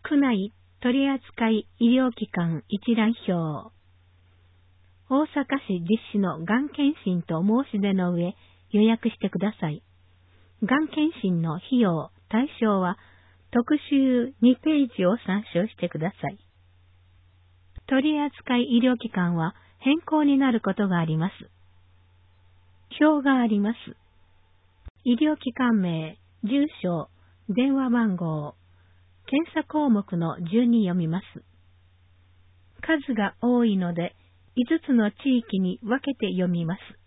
区内取扱医療機関一覧表。大阪市実施のがん検診と申し出の上、予約してください。がん検診の費用、対象は、特集2ページを参照してください。取扱医療機関は変更になることがあります。表があります。医療機関名、住所、電話番号、検査項目の順に読みます。数が多いので、5つの地域に分けて読みます。